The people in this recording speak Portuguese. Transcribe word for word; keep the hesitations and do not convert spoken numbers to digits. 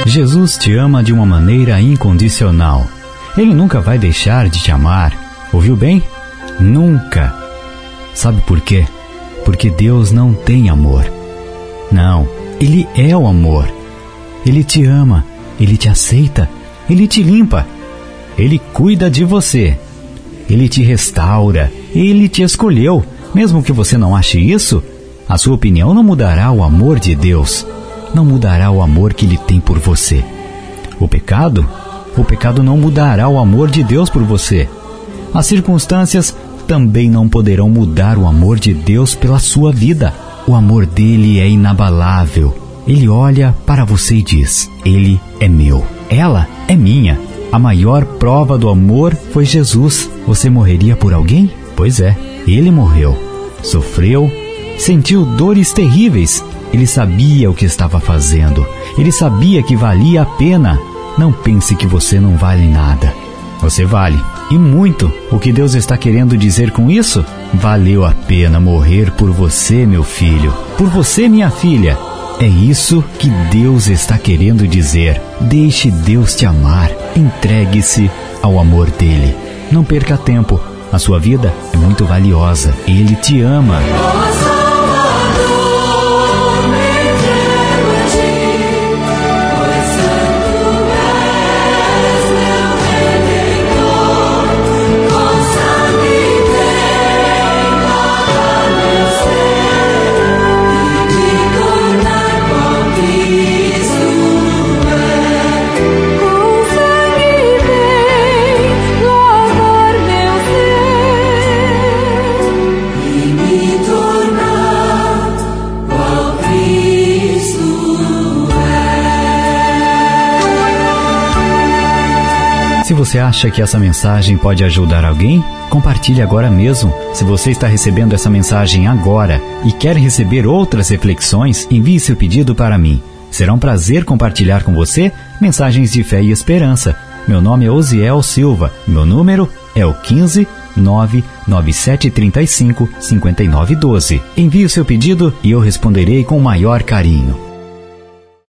Jesus te ama de uma maneira incondicional. Ele nunca vai deixar de te amar. Ouviu bem? Nunca. Sabe por quê? Porque Deus não tem amor. Não, Ele é o amor. Ele te ama, Ele te aceita, Ele te limpa. Ele cuida de você. Ele te restaura. Ele te escolheu. Mesmo que você não ache isso, a sua opinião não mudará o amor de Deus. Não mudará o amor que Ele tem por você. O pecado? O pecado não mudará o amor de Deus por você. As circunstâncias também não poderão mudar o amor de Deus pela sua vida. O amor dele é inabalável. Ele olha para você e diz: Ele é meu. Ela é minha. A maior prova do amor foi Jesus. Você morreria por alguém? Pois é, Ele morreu. Sofreu, sentiu dores terríveis. Ele sabia o que estava fazendo. Ele sabia que valia a pena. Não pense que você não vale nada. Você vale, e muito. O que Deus está querendo dizer com isso? Valeu a pena morrer por você, meu filho. Por você, minha filha. É isso que Deus está querendo dizer. Deixe Deus te amar. Entregue-se ao amor dele. Não perca tempo. A sua vida é muito valiosa. Ele te ama. Se você acha que essa mensagem pode ajudar alguém, compartilhe agora mesmo. Se você está recebendo essa mensagem agora e quer receber outras reflexões, envie seu pedido para mim. Será um prazer compartilhar com você mensagens de fé e esperança. Meu nome é Osiel Silva. Meu número é o quinze, nove nove sete três cinco, cinco nove um dois. Envie o seu pedido e eu responderei com o maior carinho.